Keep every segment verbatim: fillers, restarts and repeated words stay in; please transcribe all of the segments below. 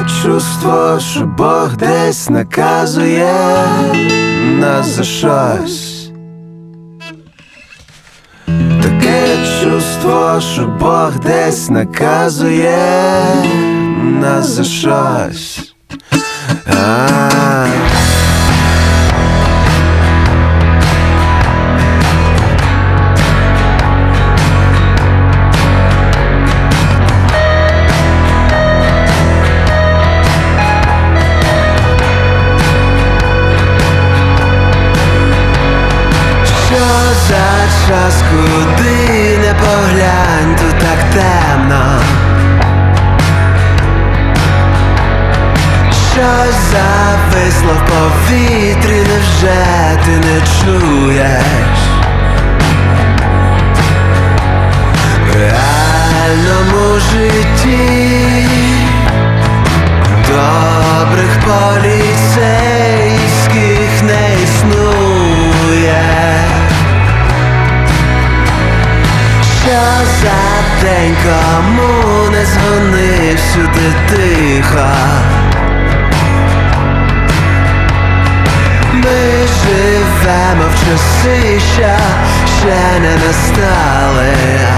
чувство, що Бог десь наказує нас за щось. Таке чувство, що Бог десь наказує нас за щось. А-а-а. За час, куди не поглянь, тут так темно. Щось зависло в повітрі, невже ти не чуєш? В реальному житті добрих поліцейських не існує. Що за день, кому не дзвонив, всюди тихо. Ми живемо в часи, що ще не настали.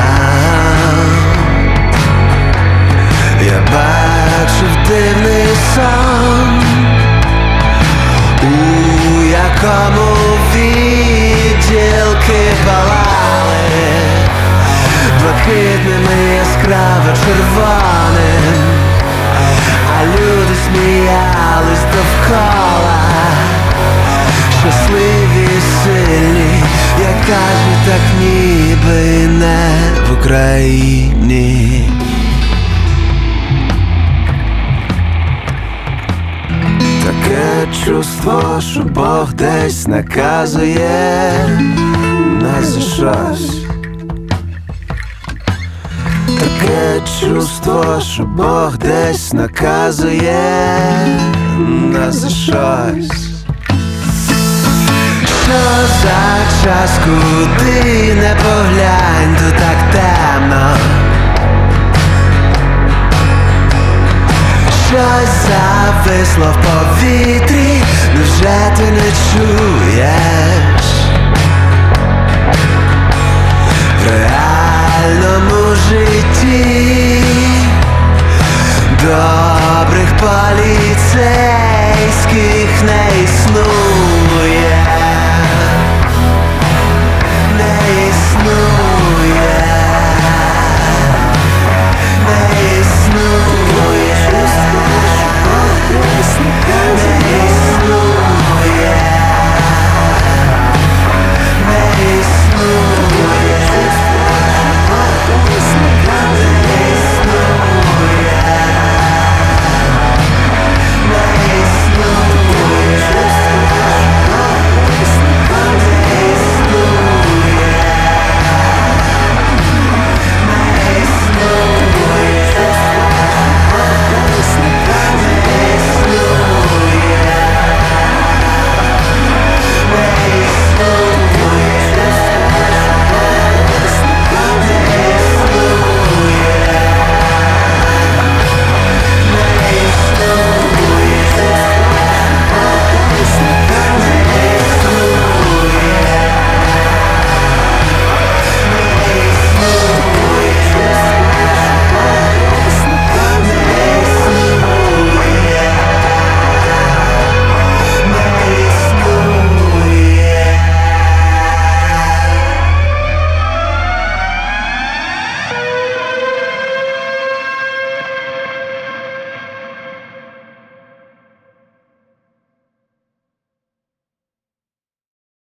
Я бачив дивний сон, у якому відділки палали блакитним, яскраво червоним, а люди сміялись довкола, щасливі й сильні, як кажуть, так ніби не в Україні. Таке чувство, що Бог десь наказує нас за щось. Таке чувство, що Бог десь наказує нас за щось. Що за час, куди не поглянь, тут так темно. Щось зависло в повітрі, невже ти не чуєш? В реальному житті добрих поліцейських не існує.